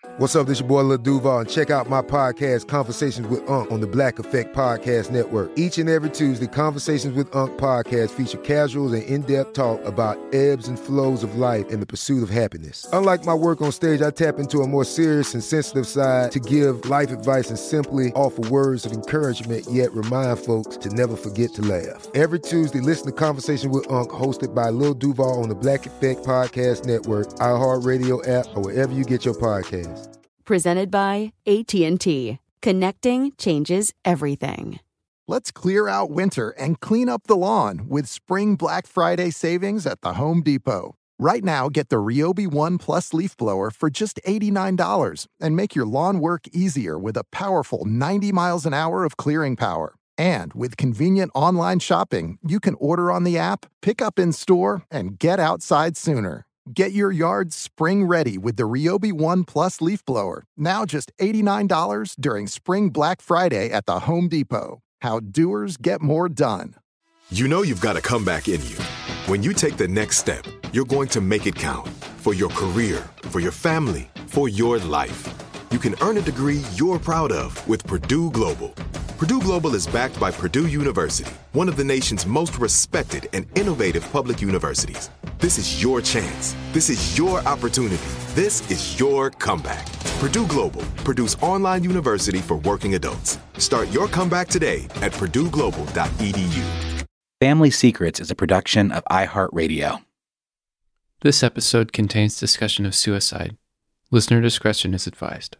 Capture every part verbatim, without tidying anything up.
What's up, this your boy Lil Duval, and check out my podcast, Conversations with Unc, on the Black Effect Podcast Network. Each and every Tuesday, Conversations with Unc podcast feature casuals and in-depth talk about ebbs and flows of life and the pursuit of happiness. Unlike my work on stage, I tap into a more serious and sensitive side to give life advice and simply offer words of encouragement, yet remind folks to never forget to laugh. Every Tuesday, listen to Conversations with Unc, hosted by Lil Duval on the Black Effect Podcast Network, iHeartRadio app, or wherever you get your podcasts. Presented by A T and T. Connecting changes everything. Let's clear out winter and clean up the lawn with Spring Black Friday savings at the Home Depot. Right now, get the Ryobi One Plus leaf blower for just eighty-nine dollars and make your lawn work easier with a powerful ninety miles an hour of clearing power. And with convenient online shopping, you can order on the app, pick up in store, and get outside sooner. Get your yard spring ready with the Ryobi One Plus leaf blower. Now just eighty-nine dollars during Spring Black Friday at the Home Depot. How doers get more done. You know you've got a comeback in you. When you take the next step, you're going to make it count. For your career, for your family, for your life. You can earn a degree you're proud of with Purdue Global. Purdue Global is backed by Purdue University, one of the nation's most respected and innovative public universities. This is your chance. This is your opportunity. This is your comeback. Purdue Global, Purdue's online university for working adults. Start your comeback today at purdue global dot e d u. Family Secrets is a production of iHeartRadio. This episode contains discussion of suicide. Listener discretion is advised.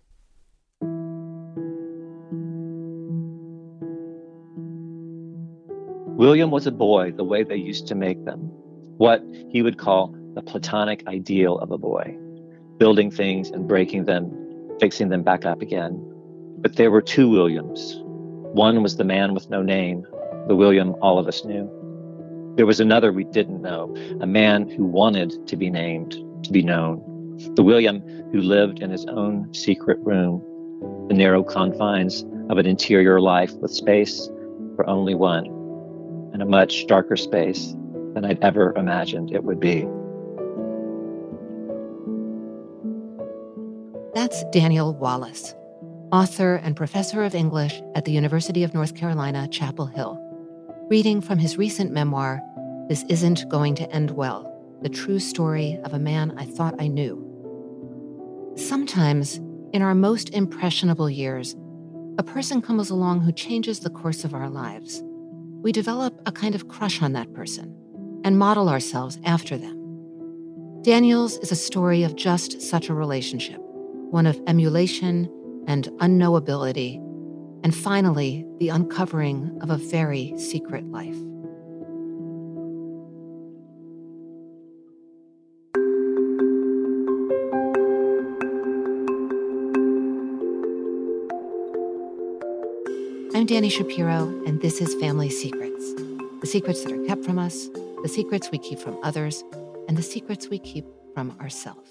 William was a boy the way they used to make them, what he would call the platonic ideal of a boy, building things and breaking them, fixing them back up again. But there were two Williams. One was the man with no name, the William all of us knew. There was another we didn't know, a man who wanted to be named, to be known, the William who lived in his own secret room, the narrow confines of an interior life with space for only one, and a much darker space than I'd ever imagined it would be. That's Daniel Wallace, author and professor of English at the University of North Carolina, Chapel Hill, reading from his recent memoir, This Isn't Going to End Well, the true story of a man I thought I knew. Sometimes, in our most impressionable years, a person comes along who changes the course of our lives. We develop a kind of crush on that person and model ourselves after them. Daniel's is a story of just such a relationship, one of emulation and unknowability, and finally, the uncovering of a very secret life. I'm Dani Shapiro, and this is Family Secrets. The secrets that are kept from us, the secrets we keep from others, and the secrets we keep from ourselves.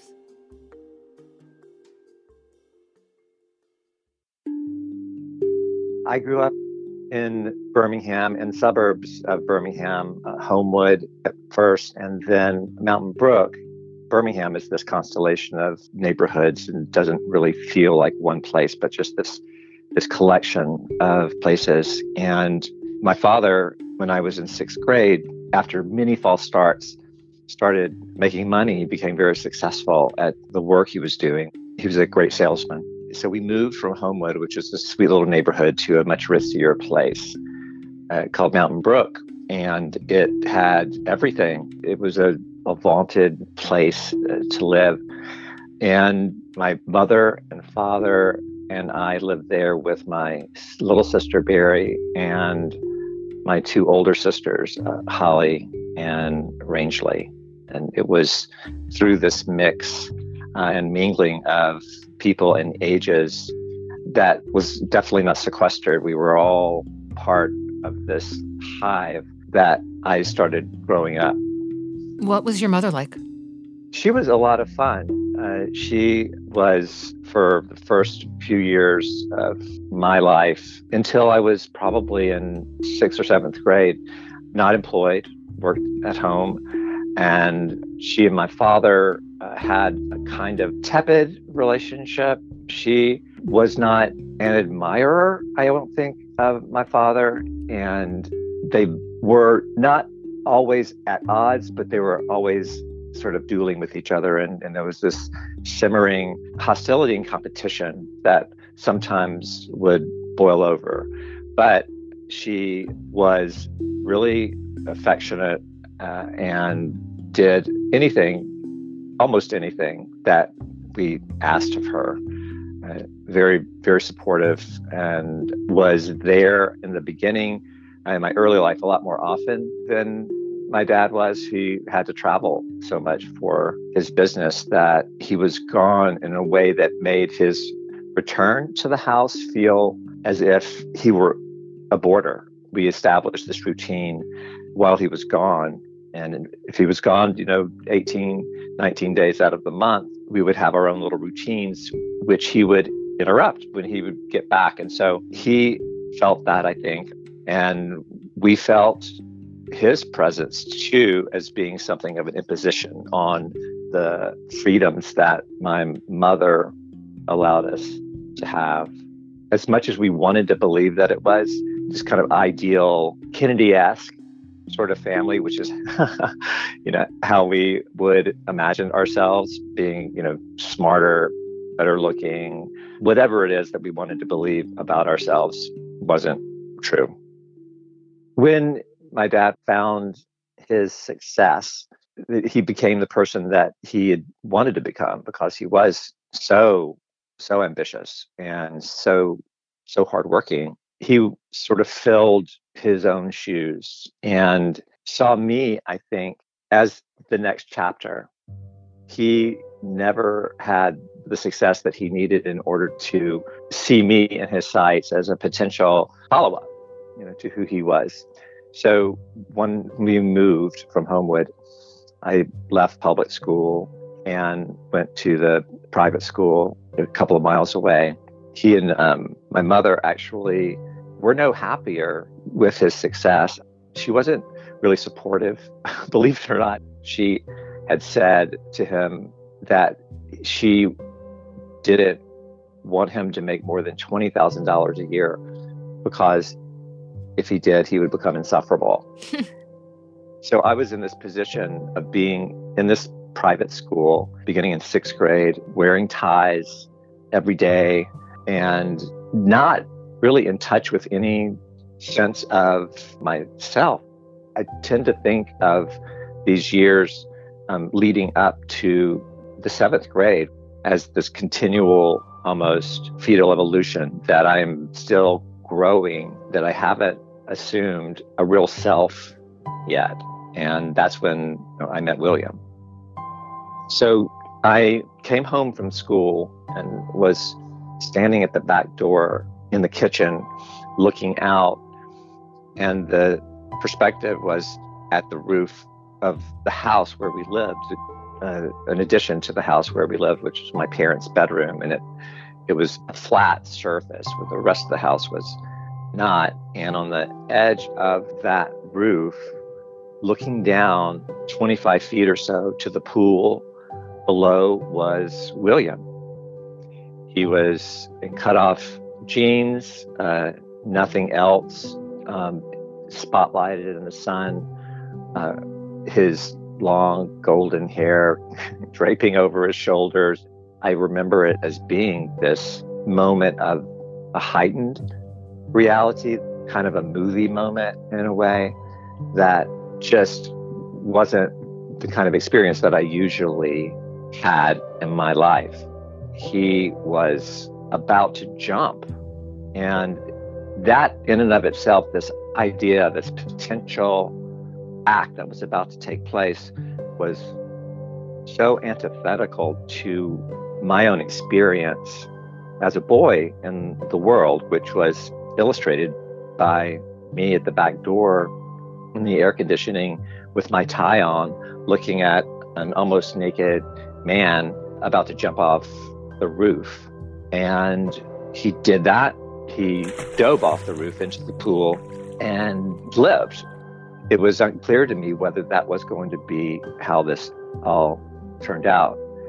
I grew up in Birmingham, in suburbs of Birmingham, uh, Homewood at first, and then Mountain Brook. Birmingham is this constellation of neighborhoods and doesn't really feel like one place, but just this this collection of places. And my father, when I was in sixth grade, after many false starts, started making money. He became very successful at the work he was doing. He was a great salesman. So we moved from Homewood, which is a sweet little neighborhood, to a much riskier place uh, called Mountain Brook. And it had everything. It was a, a vaunted place uh, to live. And my mother and father and I lived there with my little sister, Barry, and my two older sisters, uh, Holly and Rangeley. And it was through this mix uh, and mingling of people and ages that was definitely not sequestered. We were all part of this hive that I started growing up. What was your mother like? She was a lot of fun. Uh, she was, for the first few years of my life, until I was probably in sixth or seventh grade, not employed, worked at home. And she and my father uh, had a kind of tepid relationship. She was not an admirer, I don't think, of my father. And they were not always at odds, but they were always sort of dueling with each other. And, and there was this simmering hostility and competition that sometimes would boil over. But she was really affectionate uh, and did anything, almost anything that we asked of her. Uh, very, very supportive, and was there in the beginning, in my early life, a lot more often than my dad was. He had to travel so much for his business that he was gone in a way that made his return to the house feel as if he were a boarder. We established this routine while he was gone. And if he was gone, you know, eighteen, nineteen days out of the month, we would have our own little routines, which he would interrupt when he would get back. And so he felt that, I think, and we felt his presence too as being something of an imposition on the freedoms that my mother allowed us to have. As much as we wanted to believe that it was this kind of ideal Kennedy-esque sort of family, which is, you know, how we would imagine ourselves being, you know, smarter, better looking, whatever it is that we wanted to believe about ourselves wasn't true. When my dad found his success, he became the person that he had wanted to become, because he was so, so ambitious and so, so hardworking. He sort of filled his own shoes and saw me, I think, as the next chapter. He never had the success that he needed in order to see me in his sights as a potential follow-up, you know, to who he was. So when we moved from Homewood, I left public school and went to the private school a couple of miles away. He and um, my mother actually were no happier with his success. She wasn't really supportive, believe it or not. She had said to him that she didn't want him to make more than twenty thousand dollars a year, because if he did, he would become insufferable. So I was in this position of being in this private school, beginning in sixth grade, wearing ties every day, and not really in touch with any sense of myself. I tend to think of these years um, leading up to the seventh grade as this continual, almost fetal evolution, that I'm still growing, that I haven't assumed a real self yet. And that's when you know, I met William. So I came home from school and was standing at the back door in the kitchen looking out, and the perspective was at the roof of the house where we lived, uh, an addition to the house where we lived, which was my parents' bedroom, and it it was a flat surface where the rest of the house was not. And on the edge of that roof, looking down twenty-five feet or so to the pool below, was William. He was in cut-off jeans, uh, nothing else, um, spotlighted in the sun, uh, his long golden hair draping over his shoulders. I remember it as being this moment of a heightened reality, kind of a movie moment in a way, that just wasn't the kind of experience that I usually had in my life. He was about to jump. And that in and of itself, this idea, this potential act that was about to take place, was so antithetical to my own experience as a boy in the world, which was illustrated by me at the back door in the air conditioning with my tie on, looking at an almost naked man about to jump off the roof. And he did that. He dove off the roof into the pool and lived. It was unclear to me whether that was going to be how this all turned out.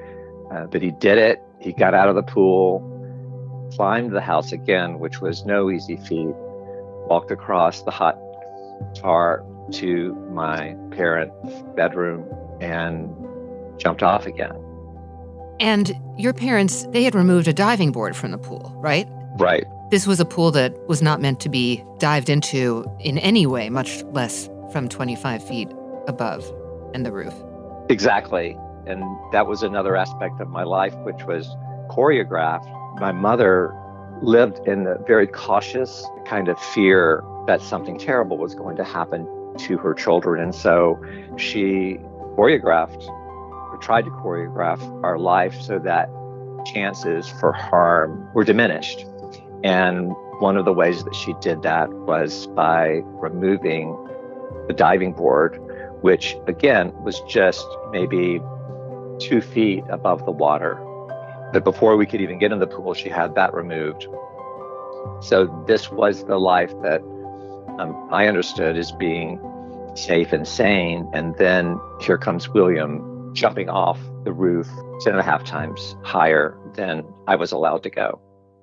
Uh, but he did it. He got out of the pool, climbed the house again, which was no easy feat, walked across the hot tar to my parents' bedroom and jumped off again. And your parents, they had removed a diving board from the pool, right? Right. This was a pool that was not meant to be dived into in any way, much less from twenty-five feet above and the roof. Exactly. And that was another aspect of my life, which was choreographed. My mother lived in a very cautious kind of fear that something terrible was going to happen to her children. And so she choreographed, or tried to choreograph our life so that chances for harm were diminished. And one of the ways that she did that was by removing the diving board, which again was just maybe two feet above the water. But before we could even get in the pool, she had that removed. So this was the life that um, I understood as being safe and sane. And then here comes William jumping off the roof ten and a half times higher than I was allowed to go.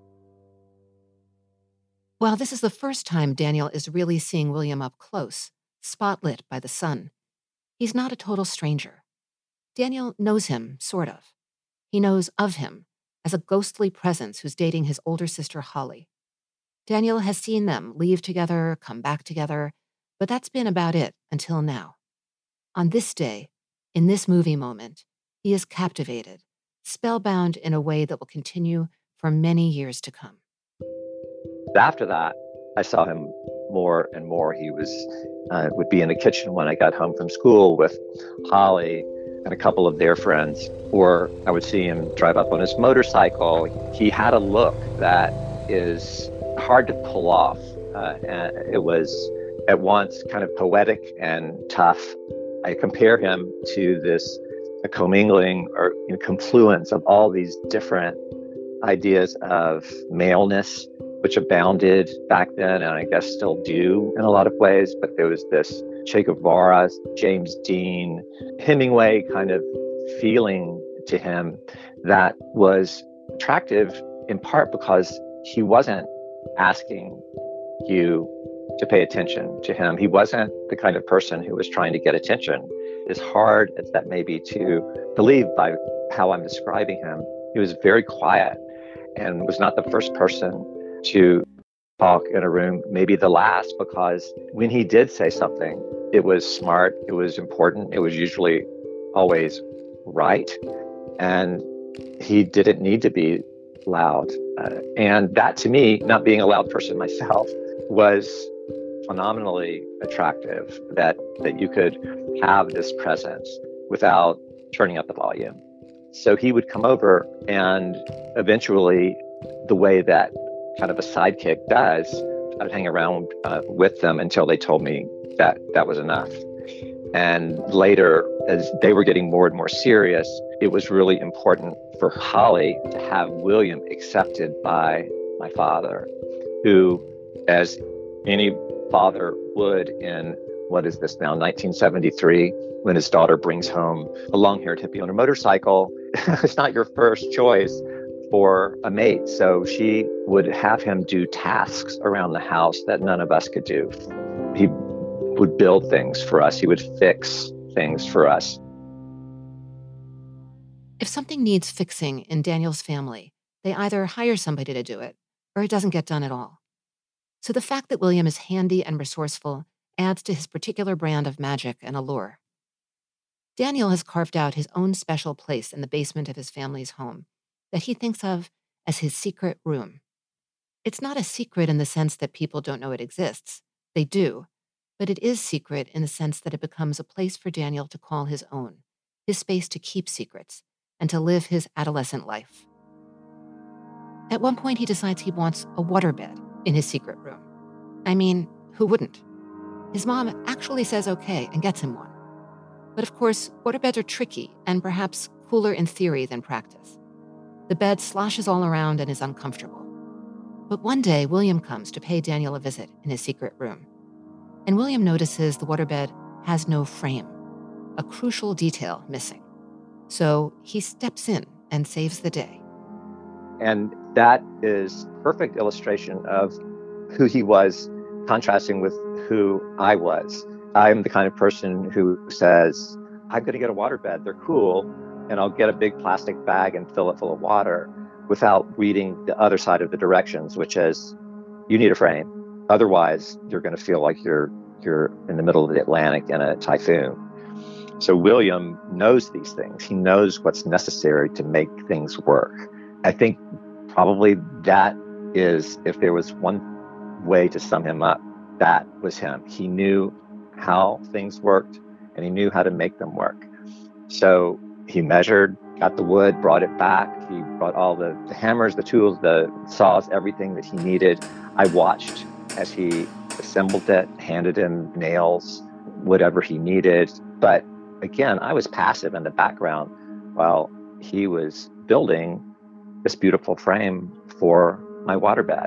Well, this is the first time Daniel is really seeing William up close, spotlit by the sun. He's not a total stranger. Daniel knows him, sort of. He knows of him as a ghostly presence who's dating his older sister, Holly. Daniel has seen them leave together, come back together, but that's been about it until now. On this day, in this movie moment, he is captivated, spellbound in a way that will continue for many years to come. After that, I saw him more and more. He was uh, would be in the kitchen when I got home from school with Holly and a couple of their friends, or I would see him drive up on his motorcycle. He had a look that is hard to pull off. Uh, and it was at once kind of poetic and tough. I compare him to this a commingling or you know, confluence of all these different ideas of maleness, which abounded back then, and I guess still do in a lot of ways. But there was this Che Guevara, James Dean, Hemingway kind of feeling to him that was attractive in part because he wasn't asking you to pay attention to him. He wasn't the kind of person who was trying to get attention. As hard as that may be to believe by how I'm describing him, he was very quiet and was not the first person to talk in a room, maybe the last, because when he did say something, it was smart, it was important, it was usually always right, and he didn't need to be loud. Uh, and that, to me, not being a loud person myself, was phenomenally attractive, that that you could have this presence without turning up the volume. So he would come over, and eventually, the way that kind of a sidekick does, I would hang around uh, with them until they told me that that was enough. And later, as they were getting more and more serious, it was really important for Holly to have William accepted by my father, who, as any father would in, what is this now, nineteen seventy-three, when his daughter brings home a long-haired hippie on a motorcycle, it's not your first choice for a mate. So she would have him do tasks around the house that none of us could do. He would build things for us. He would fix things for us. If something needs fixing in Daniel's family, they either hire somebody to do it, or it doesn't get done at all. So the fact that William is handy and resourceful adds to his particular brand of magic and allure. Daniel has carved out his own special place in the basement of his family's home that he thinks of as his secret room. It's not a secret in the sense that people don't know it exists. They do. But it is secret in the sense that it becomes a place for Daniel to call his own, his space to keep secrets, and to live his adolescent life. At one point, he decides he wants a waterbed in his secret room. I mean, who wouldn't? His mom actually says okay and gets him one. But of course, waterbeds are tricky and perhaps cooler in theory than practice. The bed sloshes all around and is uncomfortable. But one day, William comes to pay Daniel a visit in his secret room. And William notices the waterbed has no frame, a crucial detail missing. So he steps in and saves the day. And that is perfect illustration of who he was, contrasting with who I was. I'm the kind of person who says, I'm going to get a waterbed. They're cool. And I'll get a big plastic bag and fill it full of water without reading the other side of the directions, which is you need a frame. Otherwise, you're going to feel like you're you're in the middle of the Atlantic in a typhoon. So William knows these things. He knows what's necessary to make things work. I think probably that is, if there was one way to sum him up, that was him. He knew how things worked and he knew how to make them work. So he measured, got the wood, brought it back. He brought all the, the hammers, the tools, the saws, everything that he needed. I watched as he assembled it, handed him nails, whatever he needed. But again, I was passive in the background while he was building this beautiful frame for my waterbed.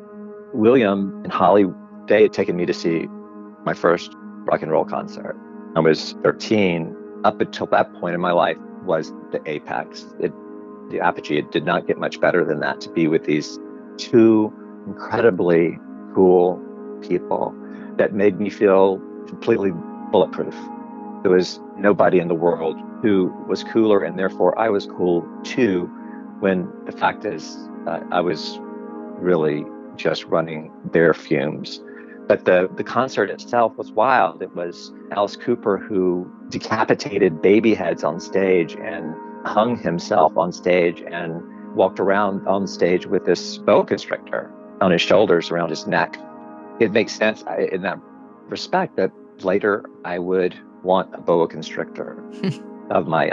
William and Holly, they had taken me to see my first rock and roll concert. I was thirteen. Up until that point in my life was the apex, it, the apogee. It did not get much better than that, to be with these two incredibly cool people that made me feel completely bulletproof. There was nobody in the world who was cooler, and therefore I was cool too, when the fact is uh, I was really just running bare fumes. But the, the concert itself was wild. It was Alice Cooper who decapitated baby heads on stage and hung himself on stage and walked around on stage with this boa constrictor on his shoulders, around his neck. It makes sense in that respect that later I would want a boa constrictor of my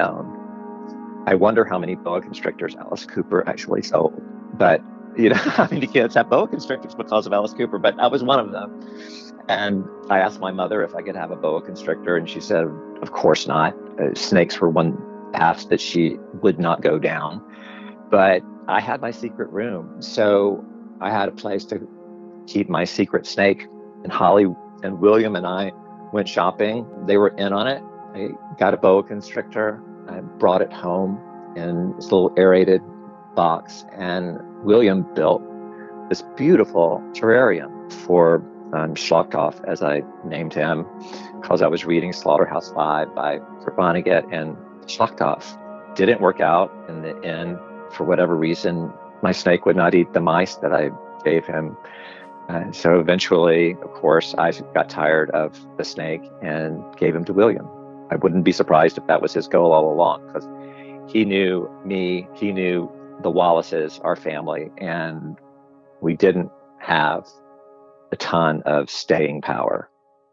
own. I wonder how many boa constrictors Alice Cooper actually sold. But you know, I mean, you can't have boa constrictors because of Alice Cooper, but I was one of them. And I asked my mother if I could have a boa constrictor, and she said, of course not. Uh, snakes were one path that she would not go down. But I had my secret room, so I had a place to keep my secret snake. And Holly and William and I went shopping. They were in on it. I got a boa constrictor. I brought it home in this little aerated box, and William built this beautiful terrarium for um, Schlachthof, as I named him, because I was reading Slaughterhouse Five by Kurt Vonnegut, and Schlachthof didn't work out in the end. For whatever reason, my snake would not eat the mice that I gave him. Uh, so eventually, of course, I got tired of the snake and gave him to William. I wouldn't be surprised if that was his goal all along, because he knew me, he knew the Wallaces, our family, and we didn't have a ton of staying power.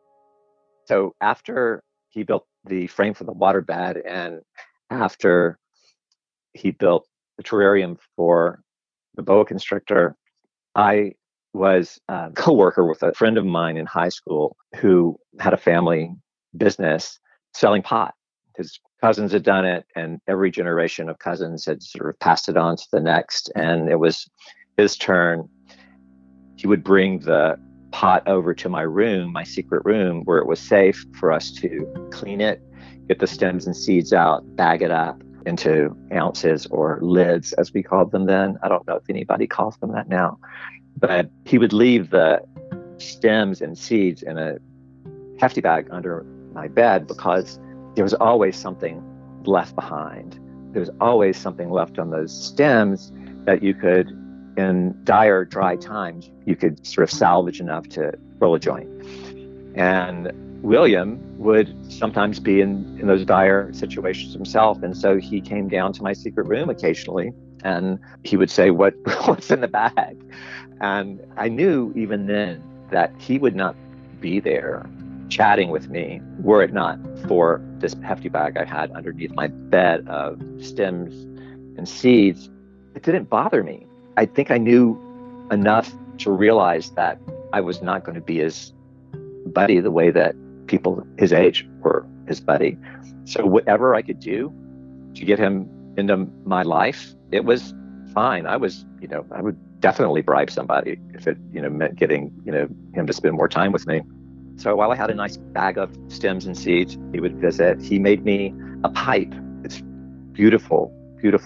So after he built the frame for the waterbed, and after he built the terrarium for the boa constrictor, I was a co-worker with a friend of mine in high school who had a family business selling pot. His cousins had done it, and every generation of cousins had sort of passed it on to the next, and it was his turn. He would bring the pot over to my room, my secret room, where it was safe for us to clean it, get the stems and seeds out, bag it up into ounces or lids, as we called them then. I don't know if anybody calls them that now. But he would leave the stems and seeds in a hefty bag under my bed, because there was always something left behind. There was always something left on those stems that you could, in dire, dry times, you could sort of salvage enough to roll a joint. And William would sometimes be in, in those dire situations himself. And so he came down to my secret room occasionally, and he would say, what, what's in the bag? And I knew even then that he would not be there chatting with me were it not for this hefty bag I had underneath my bed of stems and seeds. It didn't bother me. I think I knew enough to realize that I was not going to be his buddy the way that people his age were his buddy. So whatever I could do to get him into my life, it was fine. I was, you know, I would definitely bribe somebody if it, you know, meant getting, you know, him to spend more time with me. So while I had a nice bag of stems and seeds, he would visit. He made me a pipe. It's beautiful, beautiful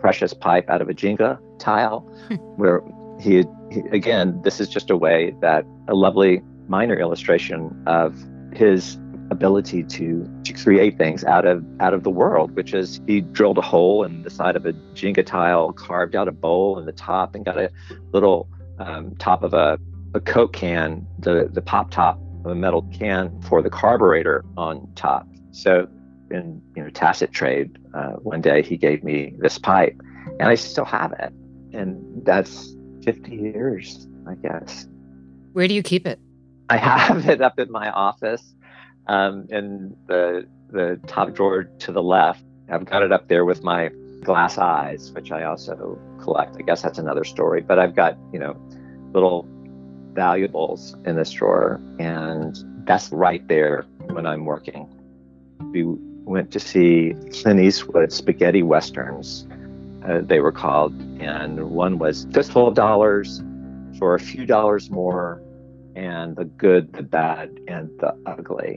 precious pipe out of a Jenga tile, where he, had, he, again, this is just a way that a lovely minor illustration of his ability to, to create things out of out of the world, which is he drilled a hole in the side of a Jenga tile, carved out a bowl in the top, and got a little um, top of a, a Coke can, the, the pop top of a metal can for the carburetor on top. So in you know tacit trade, uh, one day he gave me this pipe, and I still have it. And that's fifty years, I guess. Where do you keep it? I have it up in my office. Um, in the the top drawer to the left. I've got it up there with my glass eyes, which I also collect. I guess that's another story. But I've got, you know, little valuables in this drawer, and that's right there when I'm working. We went to see Clint Eastwood spaghetti westerns, uh, they were called, and one was Fistful of Dollars for a few dollars more, and The Good, the Bad, and the Ugly.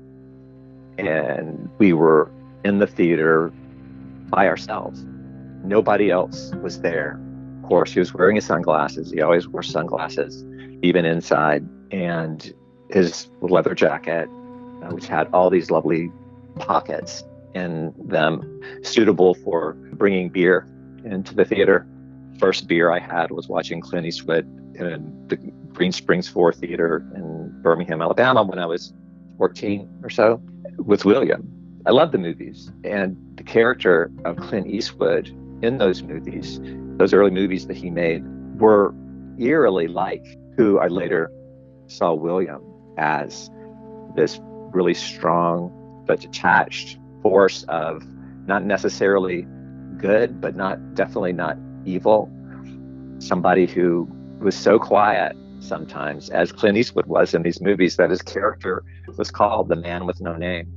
And we were in the theater by ourselves. Nobody else was there. Of course, he was wearing his sunglasses. He always wore sunglasses, even inside. And his leather jacket, uh, which had all these lovely pockets in them, suitable for bringing beer into the theater. First beer I had was watching Clint Eastwood in the Green Springs Four Theater in Birmingham, Alabama, when I was fourteen or so, with William. I love the movies, and the character of Clint Eastwood in those movies, those early movies that he made, were eerily like who I later saw William as, this really strong but detached force of not necessarily good, but not definitely not evil. Somebody who was so quiet sometimes, as Clint Eastwood was in these movies, that his character was called the man with no name.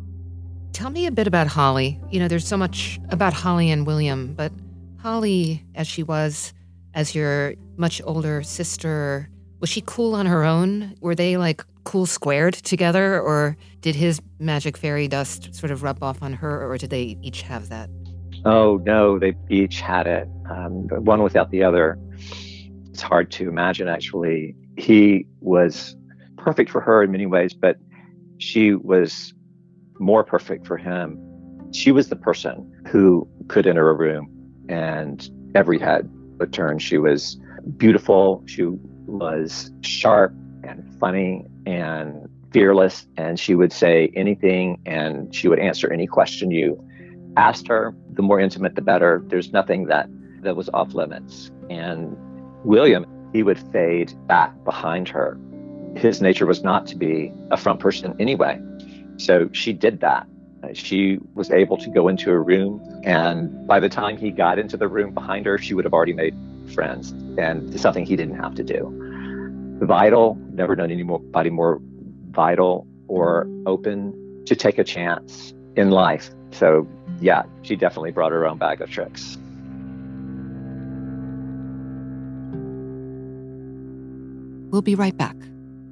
Tell me a bit about Holly. You know, there's so much about Holly and William, but Holly, as she was, as your much older sister, was she cool on her own? Were they like cool squared together, or did his magic fairy dust sort of rub off on her, or did they each have that? Oh, no, they each had it. Um, one without the other. It's hard to imagine, actually. He was perfect for her in many ways, but she was more perfect for him. She was the person who could enter a room and every head would turn. She was beautiful. She was sharp and funny and fearless, and she would say anything and she would answer any question you asked her. The more intimate, the better. There's nothing that, that was off limits. And William, he would fade back behind her. His nature was not to be a front person anyway. So she did that. She was able to go into a room, and by the time he got into the room behind her, she would have already made friends, and something he didn't have to do. Vital, never known anybody more vital or open to take a chance in life. So yeah, she definitely brought her own bag of tricks. We'll be right back.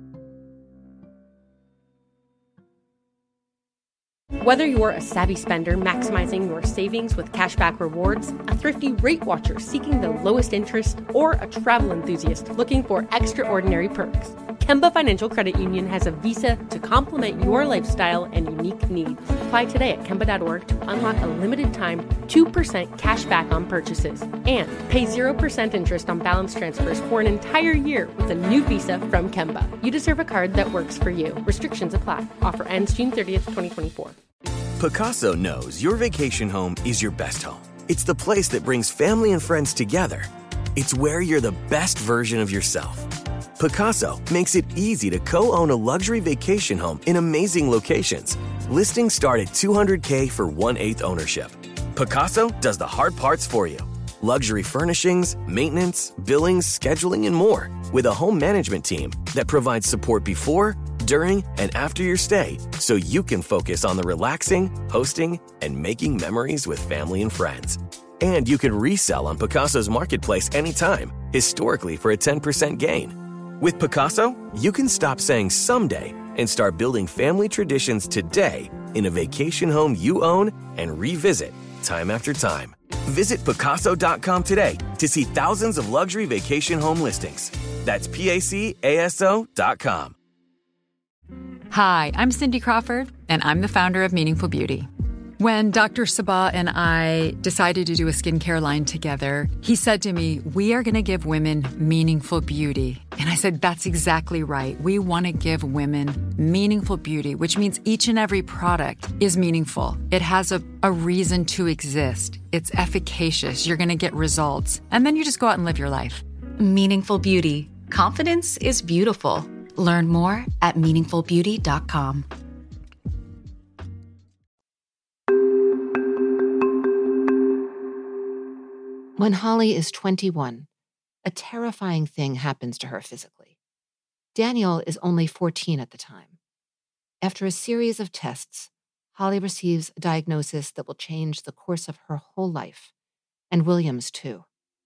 Whether you're a savvy spender maximizing your savings with cashback rewards, a thrifty rate watcher seeking the lowest interest, or a travel enthusiast looking for extraordinary perks, Kemba Financial Credit Union has a visa to complement your lifestyle and unique needs. Apply today at Kemba dot org to unlock a limited time two percent cash back on purchases and pay zero percent interest on balance transfers for an entire year with a new visa from Kemba. You deserve a card that works for you. Restrictions apply. Offer ends June thirtieth, twenty twenty-four. Pacaso knows your vacation home is your best home. It's the place that brings family and friends together. It's where you're the best version of yourself. Pacaso makes it easy to co-own a luxury vacation home in amazing locations. Listings start at two hundred thousand dollars for one-eighth ownership. Pacaso does the hard parts for you. Luxury furnishings, maintenance, billings, scheduling, and more. With a home management team that provides support before, during, and after your stay, so you can focus on the relaxing, hosting, and making memories with family and friends. And you can resell on Pacaso's marketplace anytime, historically for a ten percent gain. With Pacaso, you can stop saying someday and start building family traditions today in a vacation home you own and revisit time after time. Visit Pacaso dot com today to see thousands of luxury vacation home listings. That's P A C A S O dot com. Hi, I'm Cindy Crawford, and I'm the founder of Meaningful Beauty. When Doctor Sabah and I decided to do a skincare line together, he said to me, we are going to give women meaningful beauty. And I said, that's exactly right. We want to give women meaningful beauty, which means each and every product is meaningful. It has a, a reason to exist. It's efficacious. You're going to get results. And then you just go out and live your life. Meaningful Beauty. Confidence is beautiful. Learn more at meaningful beauty dot com. When Holly is twenty-one, a terrifying thing happens to her physically. Daniel is only fourteen at the time. After a series of tests, Holly receives a diagnosis that will change the course of her whole life, and William's too.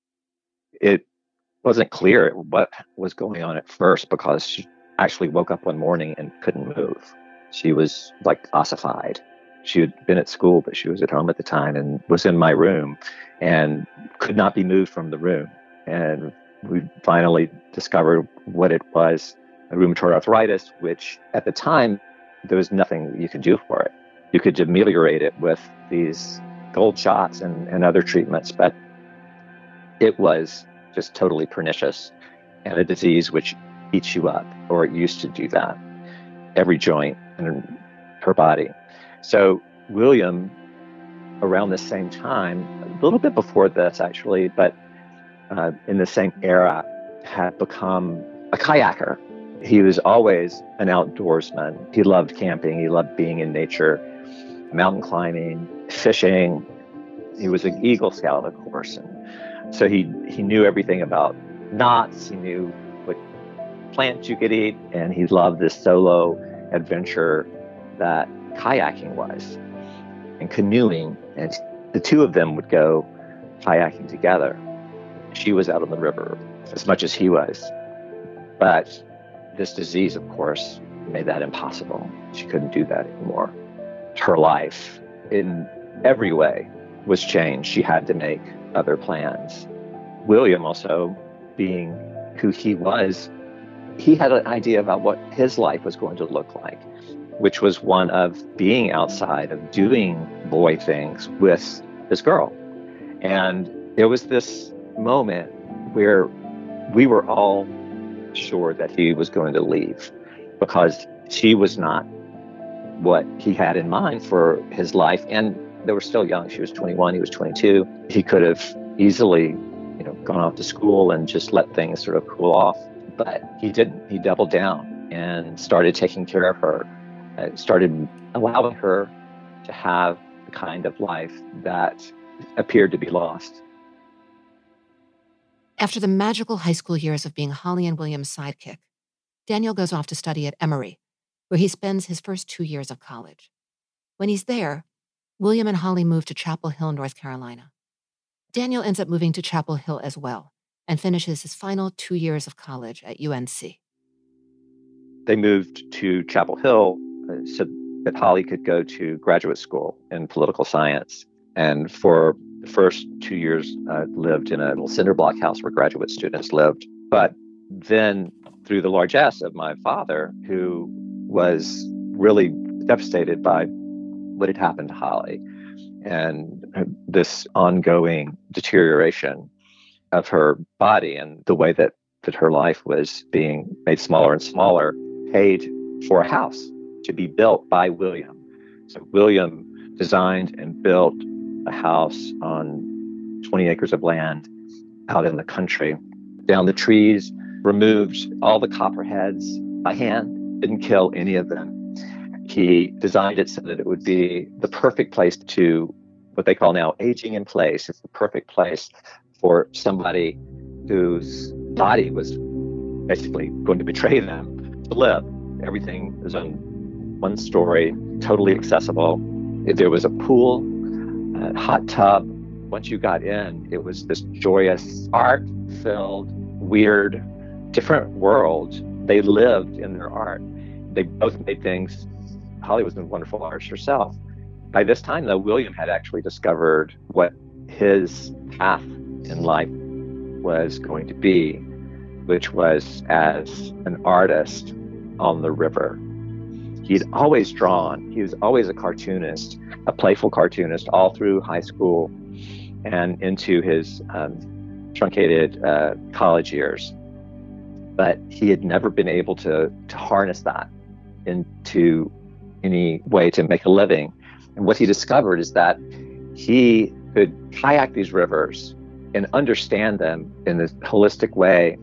It wasn't clear what was going on at first because she actually woke up one morning and couldn't move. She was like ossified. She had been at school, but she was at home at the time and was in my room and could not be moved from the room. And we finally discovered what it was, a rheumatoid arthritis, which at the time, there was nothing you could do for it. You could ameliorate it with these gold shots and, and other treatments, but it was just totally pernicious and a disease which eats you up, or it used to do that, every joint in her body. So William, around the same time, a little bit before this actually, but uh, in the same era, had become a kayaker. He was always an outdoorsman. He loved camping. He loved being in nature, mountain climbing, fishing. He was an Eagle Scout, of course. And so he, he knew everything about knots. He knew what plants you could eat. And he loved this solo adventure that kayaking was, and canoeing, and the two of them would go kayaking together. She was out on the river as much as he was, but this disease, of course, made that impossible. She couldn't do that anymore. Her life, in every way, was changed. She had to make other plans. William, also being who he was, he had an idea about what his life was going to look like, which was one of being outside, of doing boy things with this girl. And there was this moment where we were all sure that he was going to leave because she was not what he had in mind for his life. And they were still young. She was twenty-one, he was twenty-two. He could have easily, you know, gone off to school and just let things sort of cool off. But he didn't. He doubled down and started taking care of her. Uh, started allowing her to have the kind of life that appeared to be lost. After the magical high school years of being Holly and William's sidekick, Daniel goes off to study at Emory, where he spends his first two years of college. When he's there, William and Holly move to Chapel Hill, North Carolina. Daniel ends up moving to Chapel Hill as well and finishes his final two years of college at U N C. They moved to Chapel Hill so that Holly could go to graduate school in political science. And for the first two years, uh, lived in a little cinder block house where graduate students lived. But then through the largesse of my father, who was really devastated by what had happened to Holly and this ongoing deterioration of her body and the way that, that her life was being made smaller and smaller, paid for a house to be built by William. So William designed and built a house on twenty acres of land out in the country, down the trees, removed all the copperheads by hand, didn't kill any of them. He designed it so that it would be the perfect place to, what they call now aging in place. It's the perfect place for somebody whose body was basically going to betray them to live. Everything was on one story, totally accessible. There was a pool, a hot tub. Once you got in, it was this joyous, art-filled, weird, different world. They lived in their art. They both made things. Holly was a wonderful artist herself. By this time, though, William had actually discovered what his path in life was going to be, which was as an artist on the river. He'd always drawn. He was always a cartoonist, a playful cartoonist, all through high school and into his um, truncated uh, college years. But he had never been able to, to harness that into any way to make a living. And what he discovered is that he could kayak these rivers and understand them in this holistic way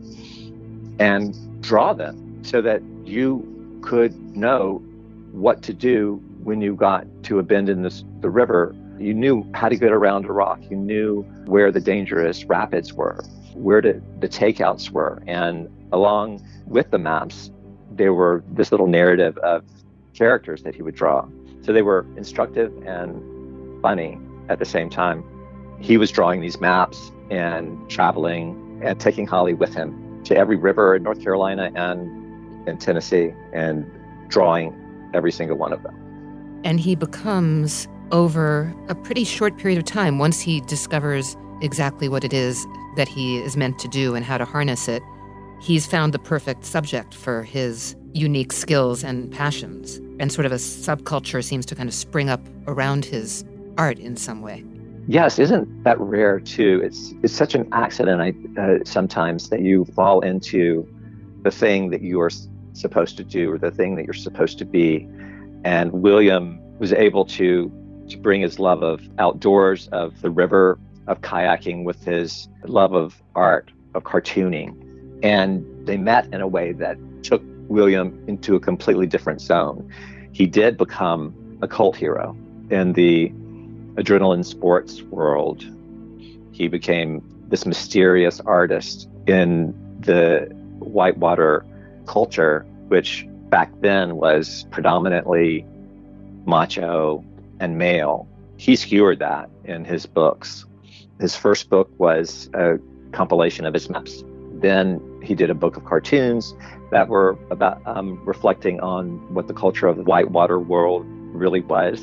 and draw them so that you could know what to do when you got to a bend in this, the river. You knew how to get around a rock. You knew where the dangerous rapids were, where to, the takeouts were. And along with the maps, there were this little narrative of characters that he would draw. So they were instructive and funny at the same time. He was drawing these maps and traveling and taking Holly with him to every river in North Carolina and in Tennessee and drawing every single one of them. And he becomes, over a pretty short period of time, once he discovers exactly what it is that he is meant to do and how to harness it, he's found the perfect subject for his unique skills and passions. And sort of a subculture seems to kind of spring up around his art in some way. Yes, isn't that rare too? It's it's such an accident I, uh, sometimes that you fall into the thing that you are supposed to do or the thing that you're supposed to be. And William was able to to bring his love of outdoors, of the river, of kayaking with his love of art, of cartooning. And they met in a way that took William into a completely different zone. He did become a cult hero in the adrenaline sports world. He became this mysterious artist in the whitewater culture, which back then was predominantly macho and male. He skewered that in his books. His first book was a compilation of his maps. Then he did a book of cartoons that were about um, reflecting on what the culture of the whitewater world really was.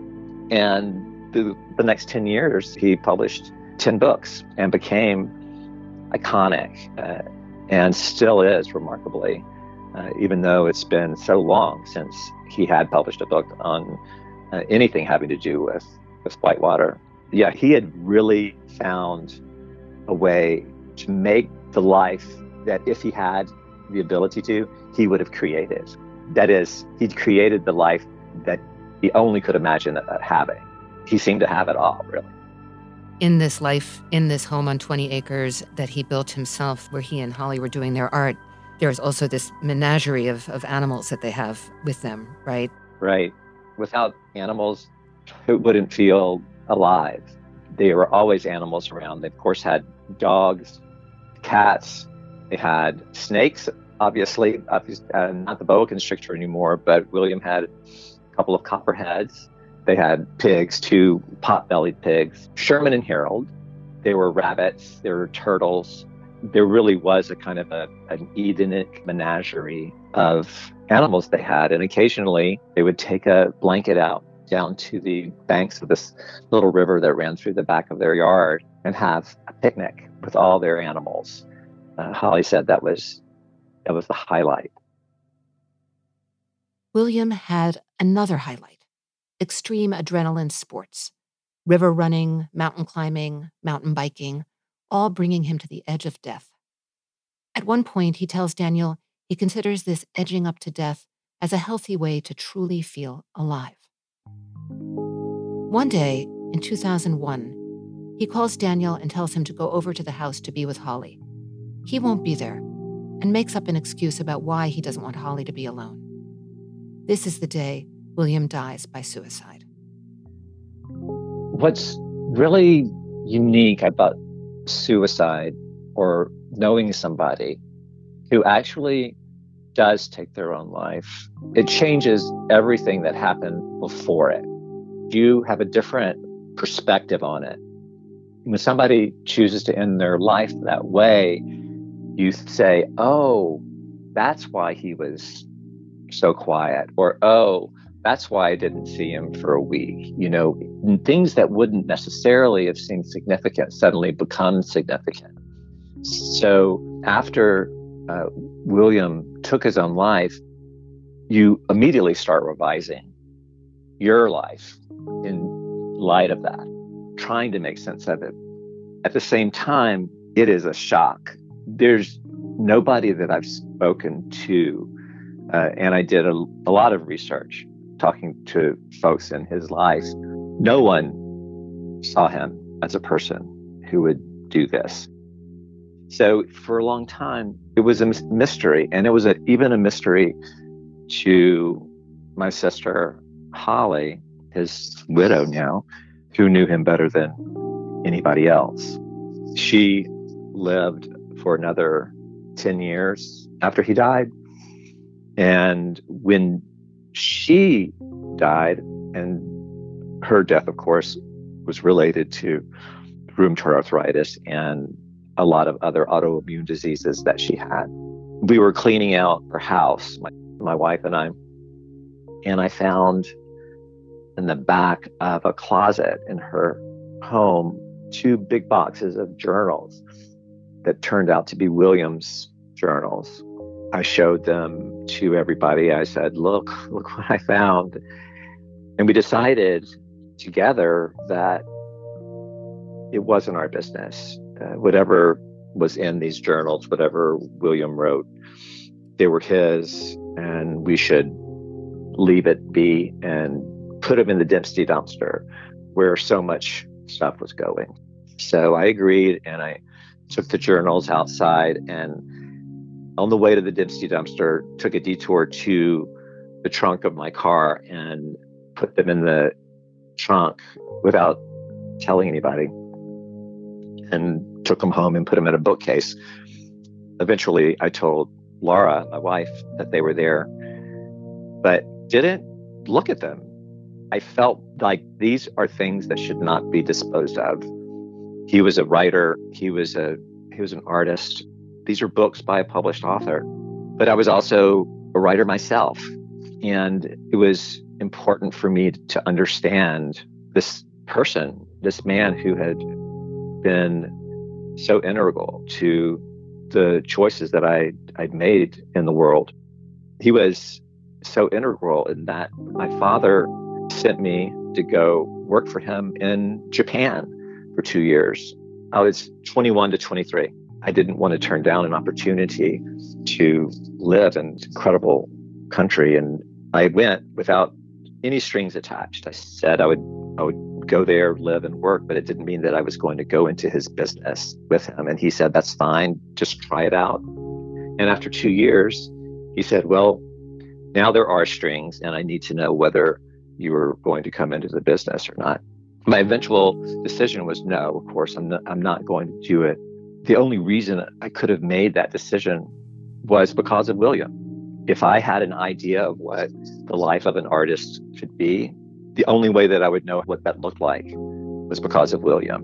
And the, the next ten years, he published ten books and became iconic uh, and still is, remarkably, uh, even though it's been so long since he had published a book on uh, anything having to do with, with whitewater. Yeah, he had really found a way to make the life that if he had the ability to, he would have created. That is, he'd created the life that he only could imagine uh, having. He seemed to have it all, really. In this life, in this home on twenty acres that he built himself, where he and Holly were doing their art, there's also this menagerie of, of animals that they have with them, right? Right. Without animals, it wouldn't feel alive. There were always animals around. They, of course, had dogs, cats. They had snakes, obviously, uh, not the boa constrictor anymore, but William had a couple of copperheads. They had pigs, two pot-bellied pigs, Sherman and Harold. There were rabbits, there were turtles. There really was a kind of a, an Edenic menagerie of animals they had. And occasionally they would take a blanket out down to the banks of this little river that ran through the back of their yard and have a picnic with all their animals. Uh, Holly said that was that was the highlight. William had another highlight. Extreme adrenaline sports, river running, mountain climbing, mountain biking, all bringing him to the edge of death. At one point, he tells Daniel he considers this edging up to death as a healthy way to truly feel alive. One day, in two thousand one, he calls Daniel and tells him to go over to the house to be with Holly. He won't be there and makes up an excuse about why he doesn't want Holly to be alone. This is the day William dies by suicide. What's really unique about suicide, or knowing somebody who actually does take their own life, it changes everything that happened before it. You have a different perspective on it. When somebody chooses to end their life that way, you say, oh, that's why he was so quiet, or, oh, That's why I didn't see him for a week. You know, things that wouldn't necessarily have seemed significant suddenly become significant. So after uh, William took his own life, you immediately start revising your life in light of that, trying to make sense of it. At the same time, it is a shock. There's nobody that I've spoken to, uh, and I did a, a lot of research talking to folks in his life. No one saw him as a person who would do this. So for a long time, it was a mystery, and it was a, even a mystery to my sister, Holly, his widow now, who knew him better than anybody else. She lived for another ten years after he died. And when she died, and her death, of course, was related to rheumatoid arthritis and a lot of other autoimmune diseases that she had. We were cleaning out her house, my, my wife and I, and I found in the back of a closet in her home two big boxes of journals that turned out to be William's journals. I showed them to everybody. I said, look, look what I found. And we decided together that it wasn't our business. Uh, whatever was in these journals, whatever William wrote, they were his, and we should leave it be and put them in the Dempsey dumpster where so much stuff was going. So I agreed, and I took the journals outside, and on the way to the Dempsey dumpster, took a detour to the trunk of my car and put them in the trunk without telling anybody, and took them home and put them in a bookcase. Eventually, I told Laura, my wife, that they were there, but didn't look at them. I felt like these are things that should not be disposed of. He was a writer. He was a he was an artist. These are books by a published author. But I was also a writer myself. And it was important for me to understand this person, this man who had been so integral to the choices that I, I'd made in the world. He was so integral in that my father sent me to go work for him in Japan for two years. I was twenty-one to twenty-three. I didn't want to turn down an opportunity to live in an incredible country. And I went without any strings attached. I said I would I would go there, live and work, but it didn't mean that I was going to go into his business with him. And he said, that's fine, just try it out. And after two years, he said, well, now there are strings, and I need to know whether you were going to come into the business or not. My eventual decision was no, of course, I'm not, I'm not going to do it. The only reason I could have made that decision was because of William. If I had an idea of what the life of an artist should be, the only way that I would know what that looked like was because of William.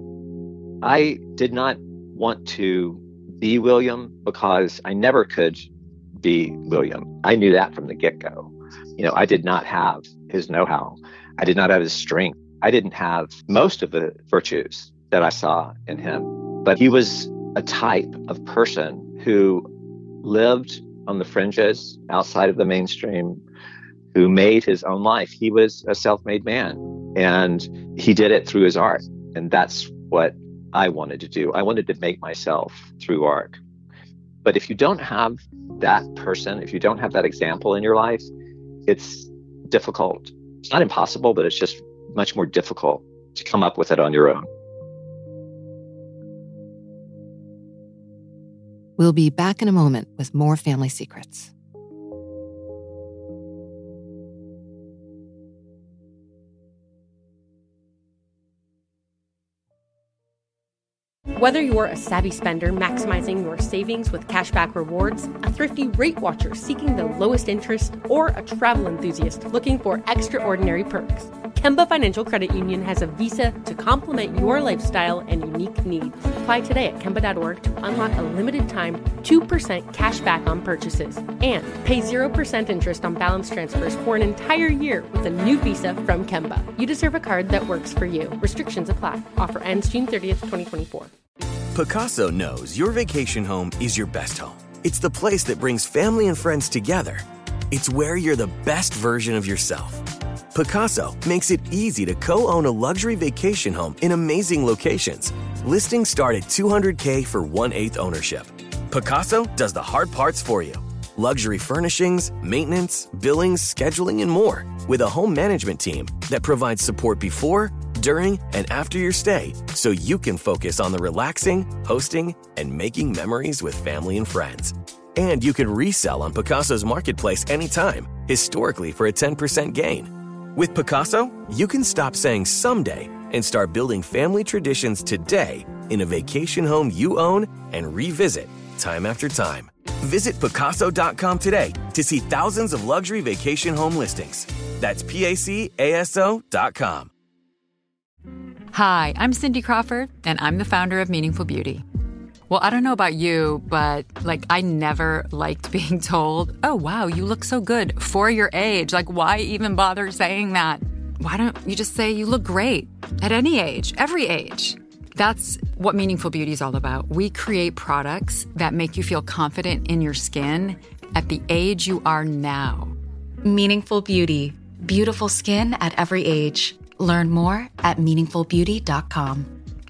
I did not want to be William because I never could be William. I knew that from the get-go. You know, I did not have his know-how. I did not have his strength. I didn't have most of the virtues that I saw in him. But he was a type of person who lived on the fringes, outside of the mainstream, who made his own life. He was a self-made man, and he did it through his art. And that's what I wanted to do. I wanted to make myself through art. But if you don't have that person, if you don't have that example in your life, it's difficult. It's not impossible, but it's just much more difficult to come up with it on your own. We'll be back in a moment with more Family Secrets. Whether you're a savvy spender maximizing your savings with cashback rewards, a thrifty rate watcher seeking the lowest interest, or a travel enthusiast looking for extraordinary perks, Kemba Financial Credit Union has a visa to complement your lifestyle and unique needs. Apply today at Kemba dot org to unlock a limited time two percent cash back on purchases and pay zero percent interest on balance transfers for an entire year with a new visa from Kemba. You deserve a card that works for you. Restrictions apply. Offer ends June thirtieth, twenty twenty-four. Pacaso knows your vacation home is your best home. It's the place that brings family and friends together. It's where you're the best version of yourself. Pacaso makes it easy to co-own a luxury vacation home in amazing locations. Listings start at two hundred thousand dollars for one-eighth ownership. Pacaso does the hard parts for you. Luxury furnishings, maintenance, billings, scheduling, and more. With a home management team that provides support before, during, and after your stay so you can focus on the relaxing, hosting, and making memories with family and friends. And you can resell on Pacaso's marketplace anytime, historically for a ten percent gain. With Pacaso, you can stop saying someday and start building family traditions today in a vacation home you own and revisit time after time. Visit Pacaso dot com today to see thousands of luxury vacation home listings. That's P A C A S O dot com. Hi, I'm Cindy Crawford, and I'm the founder of Meaningful Beauty. Well, I don't know about you, but like I never liked being told, oh, wow, you look so good for your age. Like, why even bother saying that? Why don't you just say you look great at any age, every age? That's what Meaningful Beauty is all about. We create products that make you feel confident in your skin at the age you are now. Meaningful Beauty. Beautiful skin at every age. Learn more at meaningful beauty dot com.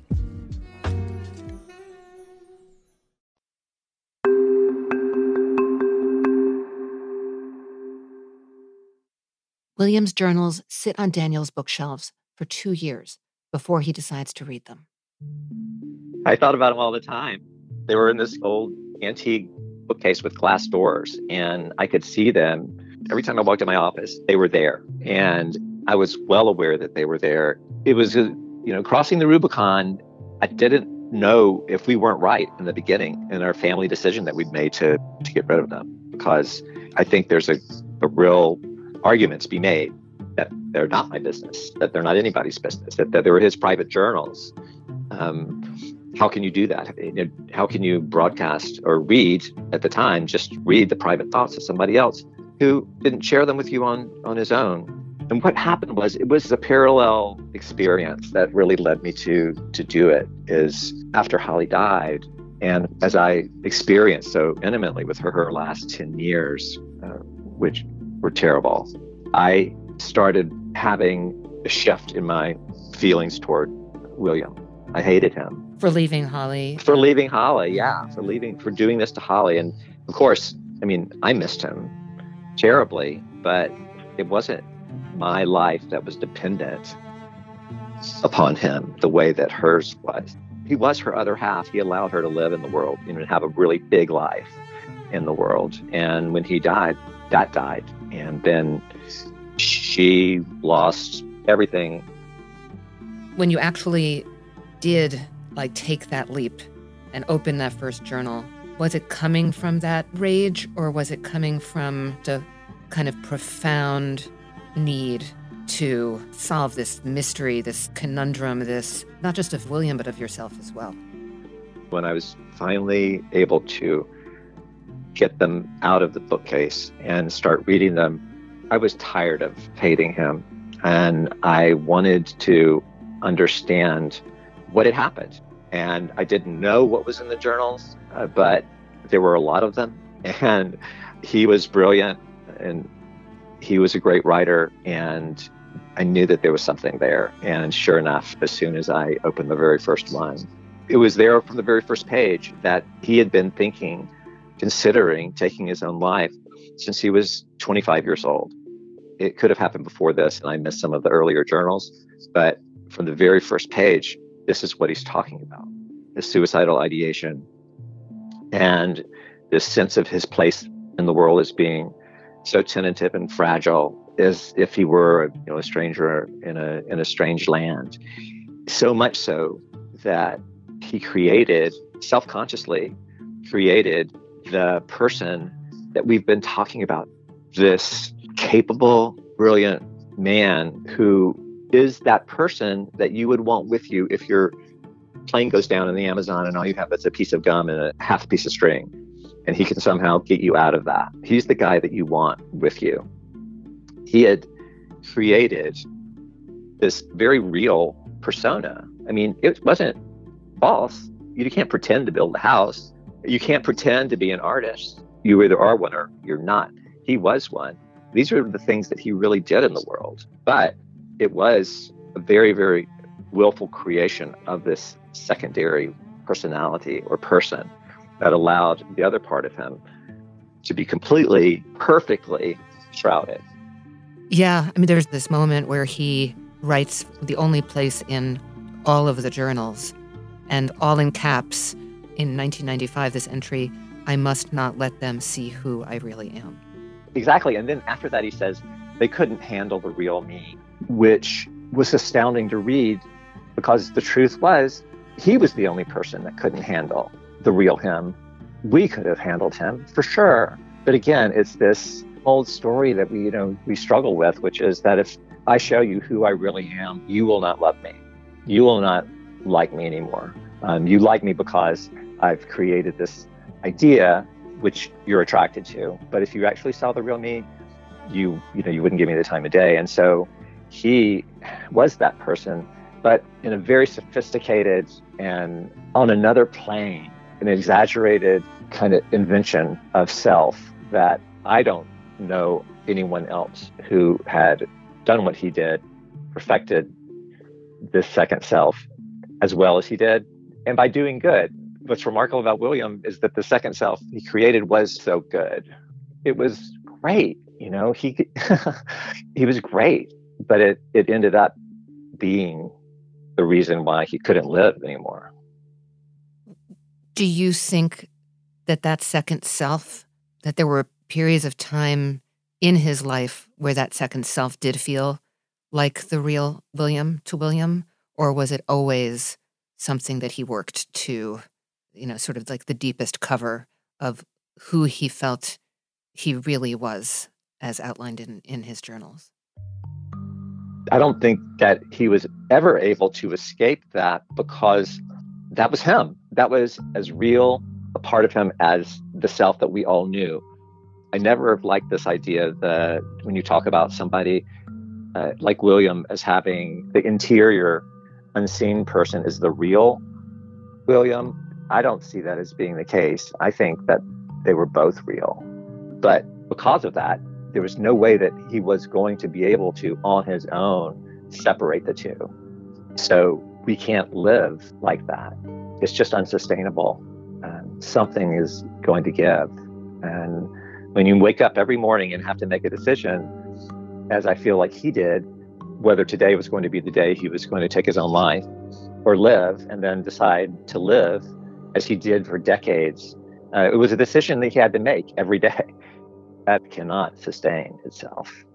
William's journals sit on Daniel's bookshelves for two years before he decides to read them. I thought about them all the time. They were in this old antique bookcase with glass doors, and I could see them. Every time I walked in my office, they were there. And I was well aware that they were there. It was, you know, crossing the Rubicon. I didn't know if we weren't right in the beginning in our family decision that we'd made to, to get rid of them, because I think there's a, a real argument to be made that they're not my business, that they're not anybody's business, that, that they were his private journals. Um, how can you do that? How can you broadcast or read, at the time, just read the private thoughts of somebody else who didn't share them with you on, on his own? And what happened was, it was a parallel experience that really led me to, to do it, is after Holly died, and as I experienced so intimately with her her last ten years, uh, which were terrible, I started having a shift in my feelings toward William. I hated him. For leaving Holly. For leaving Holly, yeah. For leaving, for doing this to Holly. And of course, I mean, I missed him terribly, but it wasn't my life that was dependent upon him the way that hers was. He was her other half. He allowed her to live in the world, you know, and have a really big life in the world. And when he died, that died. And then she lost everything. When you actually did like take that leap and open that first journal, was it coming from that rage, or was it coming from the kind of profound need to solve this mystery, this conundrum, this not just of William, but of yourself as well? When I was finally able to get them out of the bookcase and start reading them, I was tired of hating him, and I wanted to understand what had happened. And I didn't know what was in the journals, uh, but there were a lot of them, and he was brilliant, and he was a great writer, and I knew that there was something there. And sure enough, as soon as I opened the very first one, it was there from the very first page that he had been thinking, considering taking his own life since he was twenty-five years old. It could have happened before this, and I missed some of the earlier journals, but from the very first page, this is what he's talking about: his suicidal ideation and this sense of his place in the world as being so tentative and fragile, as if he were, you know, a stranger in a in a strange land. So much so that he created, self-consciously created the person that we've been talking about, this capable, brilliant man who is that person that you would want with you if your plane goes down in the Amazon and all you have is a piece of gum and a half a piece of string, and he can somehow get you out of that. He's the guy that you want with you. He had created this very real persona. I mean, it wasn't false. You can't pretend to build a house. You can't pretend to be an artist. You either are one or you're not. He was one. These are the things that he really did in the world. But it was a very, very willful creation of this secondary personality or person that allowed the other part of him to be completely, perfectly shrouded. Yeah, I mean, there's this moment where he writes the only place in all of the journals, and all in caps, in nineteen ninety-five, this entry, "I must not let them see who I really am." Exactly. And then after that, he says, they couldn't handle the real me, which was astounding to read, because the truth was, he was the only person that couldn't handle the real him. We could have handled him for sure. But again, it's this old story that we, you know, we struggle with, which is that if I show you who I really am, you will not love me. You will not like me anymore. Um, you like me because I've created this idea which you're attracted to. But if you actually saw the real me, you, you know, you wouldn't give me the time of day. And so he was that person, but in a very sophisticated and on another plane, an exaggerated kind of invention of self that I don't know anyone else who had done what he did, perfected this second self as well as he did, and by doing good. What's remarkable about William is that the second self he created was so good. It was great, you know, he he was great, but it, it ended up being the reason why he couldn't live anymore. Do you think that that second self, that there were periods of time in his life where that second self did feel like the real William to William, or was it always something that he worked to, you know, sort of like the deepest cover of who he felt he really was, as outlined in, in his journals? I don't think that he was ever able to escape that, because that was him. That was as real a part of him as the self that we all knew. I never have liked this idea that when you talk about somebody uh, like William as having the interior unseen person is the real William. I don't see that as being the case. I think that they were both real. But because of that, there was no way that he was going to be able to, on his own, separate the two. So we can't live like that. It's just unsustainable. Um, something is going to give. And when you wake up every morning and have to make a decision, as I feel like he did, whether today was going to be the day he was going to take his own life or live, and then decide to live as he did for decades, uh, it was a decision that he had to make every day. That cannot sustain itself.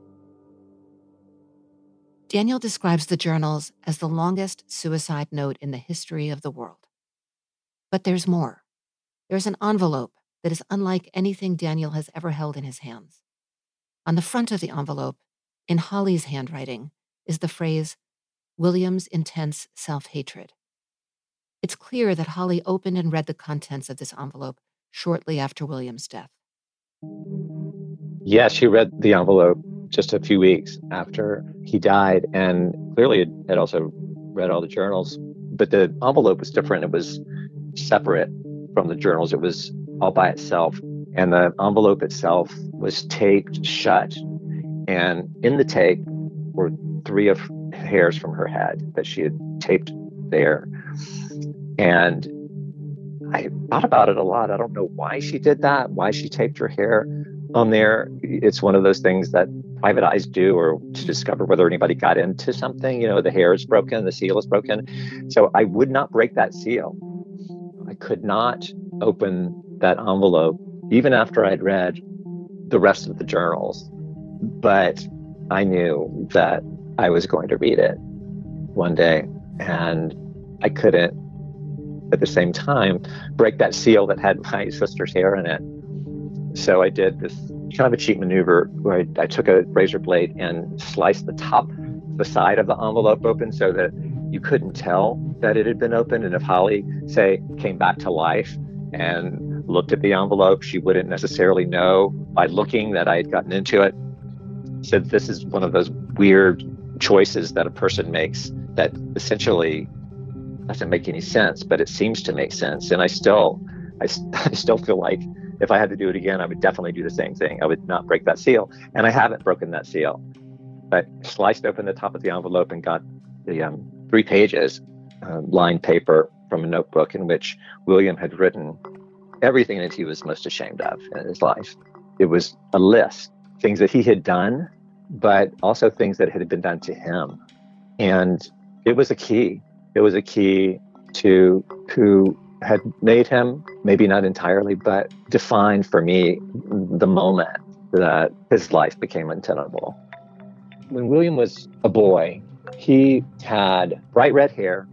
Daniel describes the journals as the longest suicide note in the history of the world. But there's more. There's an envelope that is unlike anything Daniel has ever held in his hands. On the front of the envelope, in Holly's handwriting, is the phrase, "William's intense self-hatred." It's clear that Holly opened and read the contents of this envelope shortly after William's death. Yes, she read the envelope just a few weeks after he died, and clearly had also read all the journals. But the envelope was different. It was separate from the journals. It was all by itself. And the envelope itself was taped shut. And in the tape were three of hairs from her head that she had taped there. And I thought about it a lot. I don't know why she did that, why she taped her hair on there. It's one of those things that private eyes do, or to discover whether anybody got into something. You know, the hair is broken, the seal is broken. So I would not break that seal. I could not open that envelope, even after I'd read the rest of the journals. But I knew that I was going to read it one day, and I couldn't at the same time, break that seal that had my sister's hair in it. So I did this kind of a cheap maneuver where I, I took a razor blade and sliced the top, the side of the envelope open so that you couldn't tell that it had been opened. And if Holly, say, came back to life and looked at the envelope, she wouldn't necessarily know by looking that I had gotten into it. So this is one of those weird choices that a person makes that essentially doesn't make any sense, but it seems to make sense. And I still, I, I still feel like if I had to do it again, I would definitely do the same thing. I would not break that seal. And I haven't broken that seal. But sliced open the top of the envelope and got the um, three pages uh, lined paper from a notebook in which William had written everything that he was most ashamed of in his life. It was a list, things that he had done, but also things that had been done to him. And it was a key. It was a key to who had made him, maybe not entirely, but defined for me the moment that his life became untenable. When William was a boy, he had bright red hair,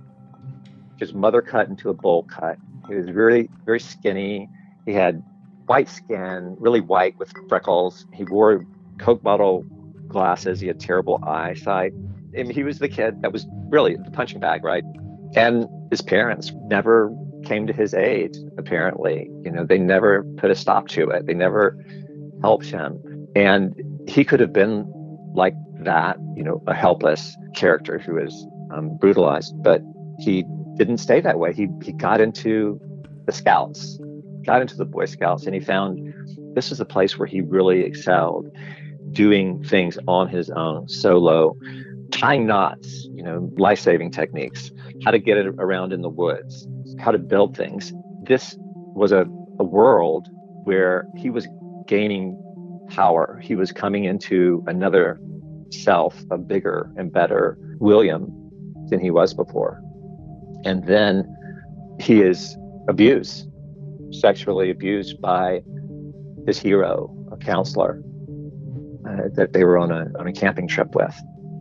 his mother cut into a bowl cut. He was very, very skinny. He had white skin, really white with freckles. He wore Coke bottle glasses. He had terrible eyesight. And he was the kid that was really the punching bag, right? And his parents never came to his aid, apparently. You know, they never put a stop to it. They never helped him. And he could have been like that, you know, a helpless character who was um, brutalized, but he didn't stay that way. He he got into the Scouts, got into the Boy Scouts, and he found this is a place where he really excelled, doing things on his own, solo, tying knots, you know, life-saving techniques, how to get it around in the woods, how to build things. This was a, a world where he was gaining power. He was coming into another self, a bigger and better William than he was before. And then he is abused, sexually abused by his hero, a counselor uh, that they were on a on a camping trip with.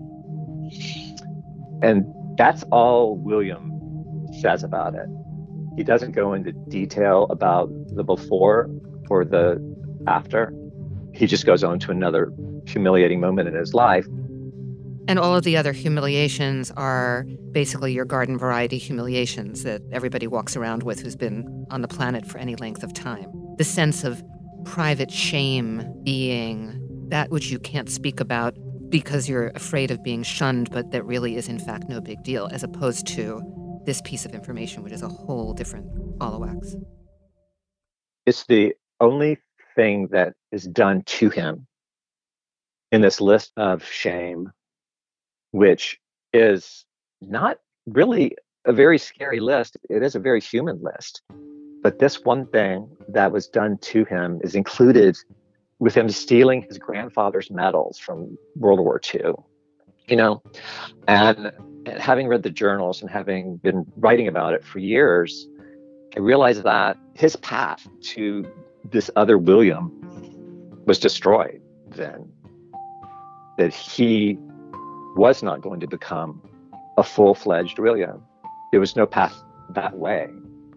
And that's all William says about it. He doesn't go into detail about the before or the after. He just goes on to another humiliating moment in his life. And all of the other humiliations are basically your garden variety humiliations that everybody walks around with who's been on the planet for any length of time. The sense of private shame being that which you can't speak about because you're afraid of being shunned, but that really is in fact no big deal, as opposed to this piece of information, which is a whole different ball of wax. It's the only thing that is done to him in this list of shame, which is not really a very scary list. It is a very human list. But this one thing that was done to him is included with him stealing his grandfather's medals from World War Two. You know, and, and having read the journals and having been writing about it for years, I realized that his path to this other William was destroyed then. That he was not going to become a full-fledged William. There was no path that way.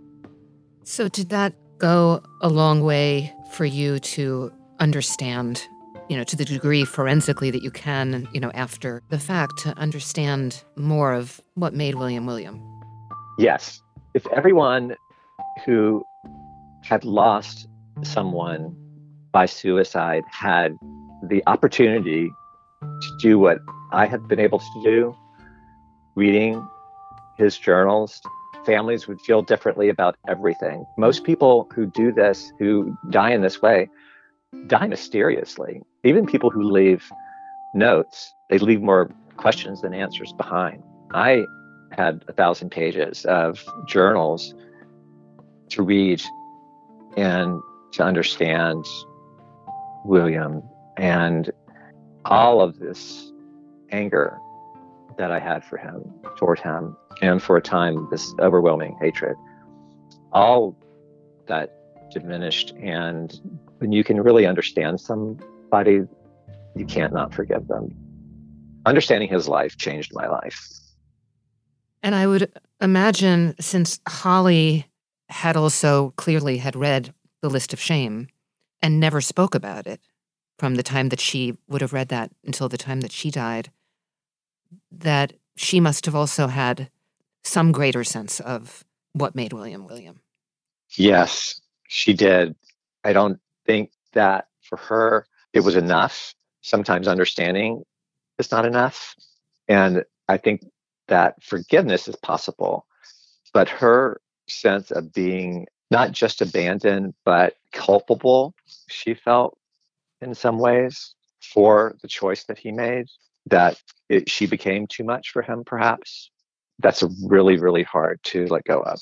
So did that go a long way for you to understand, you know, to the degree forensically that you can, you know, after the fact, to understand more of what made William William? Yes. If everyone who had lost someone by suicide had the opportunity to do what I have been able to do, reading his journals, families would feel differently about everything. Most people who do this, who die in this way, die mysteriously. Even people who leave notes, they leave more questions than answers behind. I had a thousand pages of journals to read and to understand William, and all of this anger that I had for him, toward him, and for a time, this overwhelming hatred, all that diminished. And when you can really understand somebody, you can't not forgive them. Understanding his life changed my life. And I would imagine, since Holly had also clearly had read The List of Shame and never spoke about it from the time that she would have read that until the time that she died, that she must have also had some greater sense of what made William William. Yes, she did. I don't think that for her it was enough. Sometimes understanding is not enough. And I think that forgiveness is possible. But her sense of being not just abandoned, but culpable, she felt in some ways for the choice that he made, that it, she became too much for him, perhaps. That's really, really hard to let go of.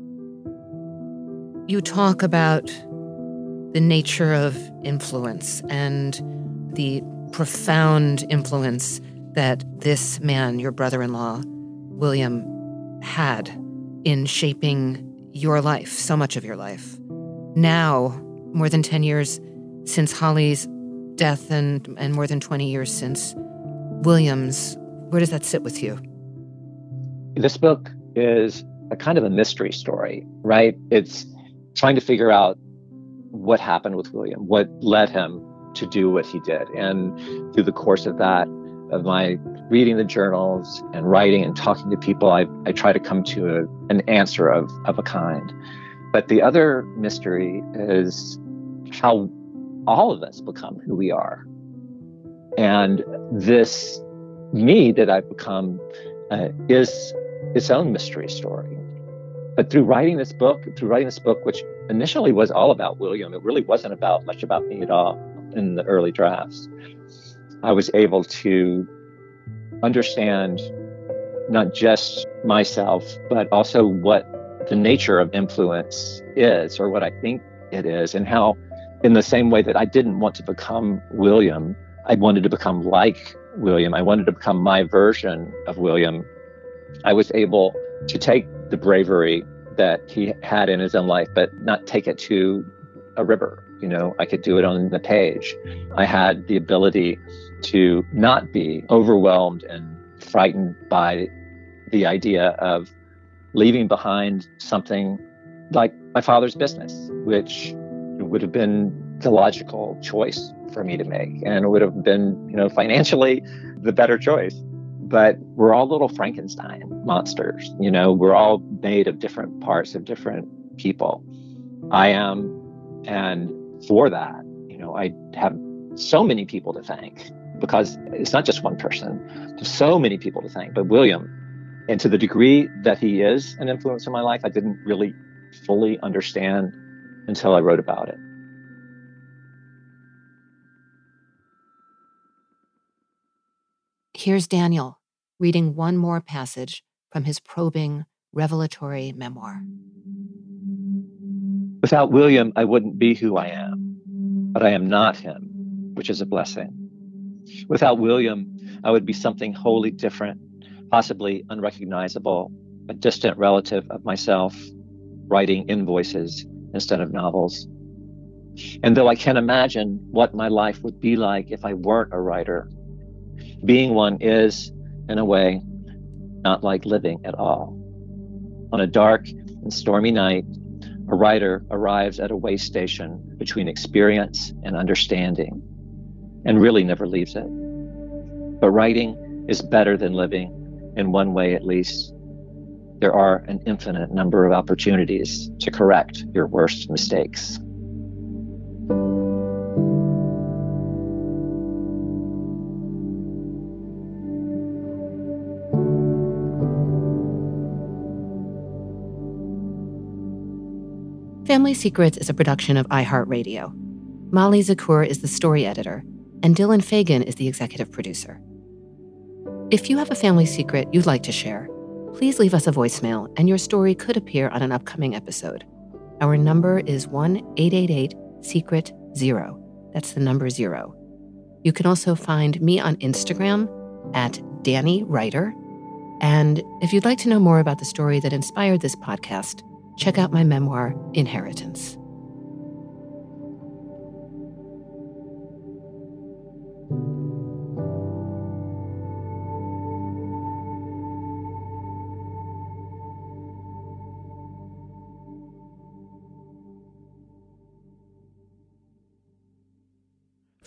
You talk about the nature of influence and the profound influence that this man, your brother-in-law, William, had in shaping your life, so much of your life. Now, more than ten years since Holly's death and, and more than twenty years since William's, where does that sit with you? This book is a kind of a mystery story, right? It's trying to figure out what happened with William, what led him to do what he did. And through the course of that, of my reading the journals and writing and talking to people, I, I try to come to a, an answer of, of a kind. But the other mystery is how all of us become who we are. And this me that I've become uh, is its own mystery story. But through writing this book, through writing this book, which initially was all about William, it really wasn't about much about me at all in the early drafts, I was able to understand not just myself, but also what the nature of influence is, or what I think it is, and how in the same way that I didn't want to become William, I wanted to become like William. I wanted to become my version of William. I was able to take the bravery that he had in his own life, but not take it to a river. You know, I could do it on the page. I had the ability to not be overwhelmed and frightened by the idea of leaving behind something like my father's business, which would have been the logical choice for me to make. And it would have been, you know, financially the better choice. But we're all little Frankenstein monsters. You know, we're all made of different parts of different people. I am. And for that, you know, I have so many people to thank, because it's not just one person. There's so many people to thank. But William, and to the degree that he is an influence in my life, I didn't really fully understand until I wrote about it. Here's Daniel reading one more passage from his probing, revelatory memoir. Without William, I wouldn't be who I am, but I am not him, which is a blessing. Without William, I would be something wholly different, possibly unrecognizable, a distant relative of myself, writing invoices instead of novels. And though I can't imagine what my life would be like if I weren't a writer, being one is, in a way, not like living at all. On a dark and stormy night, a writer arrives at a way station between experience and understanding, and really never leaves it. But writing is better than living, in one way at least. There are an infinite number of opportunities to correct your worst mistakes. Family Secrets is a production of iHeartRadio. Molly Zakur is the story editor, and Dylan Fagan is the executive producer. If you have a family secret you'd like to share, please leave us a voicemail, and your story could appear on an upcoming episode. Our number is one eight eight eight secret zero. That's the number zero. You can also find me on Instagram at Danny Writer. And if you'd like to know more about the story that inspired this podcast, check out my memoir, Inheritance.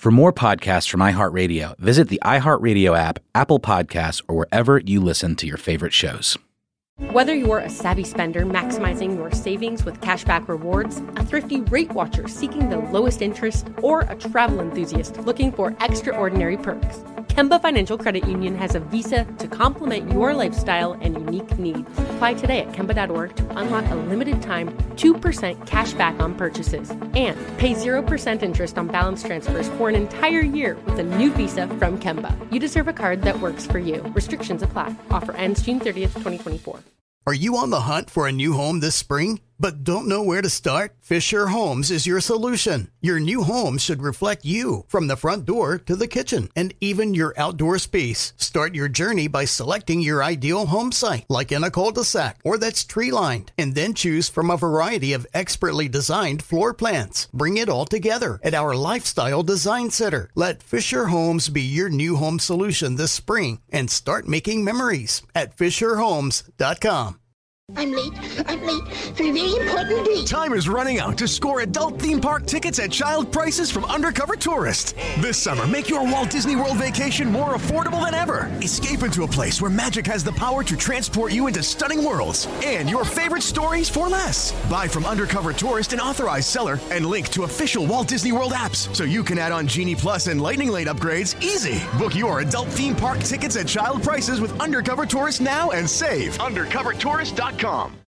For more podcasts from iHeartRadio, visit the iHeartRadio app, Apple Podcasts, or wherever you listen to your favorite shows. Whether you're a savvy spender maximizing your savings with cashback rewards, a thrifty rate watcher seeking the lowest interest, or a travel enthusiast looking for extraordinary perks, Kemba Financial Credit Union has a visa to complement your lifestyle and unique needs. Apply today at Kemba dot org to unlock a limited time two percent cash back on purchases and pay zero percent interest on balance transfers for an entire year with a new visa from Kemba. You deserve a card that works for you. Restrictions apply. Offer ends June thirtieth, twenty twenty-four. Are you on the hunt for a new home this spring, but don't know where to start? Fisher Homes is your solution. Your new home should reflect you, from the front door to the kitchen, and even your outdoor space. Start your journey by selecting your ideal home site, like in a cul-de-sac or that's tree-lined, and then choose from a variety of expertly designed floor plans. Bring it all together at our Lifestyle Design Center. Let Fisher Homes be your new home solution this spring and start making memories at fisher homes dot com. I'm late. I'm late for a very important date. Time is running out to score adult theme park tickets at child prices from Undercover Tourist. This summer, make your Walt Disney World vacation more affordable than ever. Escape into a place where magic has the power to transport you into stunning worlds and your favorite stories for less. Buy from Undercover Tourist, an authorized seller, and link to official Walt Disney World apps so you can add on Genie Plus and Lightning Lane upgrades easy. Book your adult theme park tickets at child prices with Undercover Tourist now and save. Undercover Tourist dot com.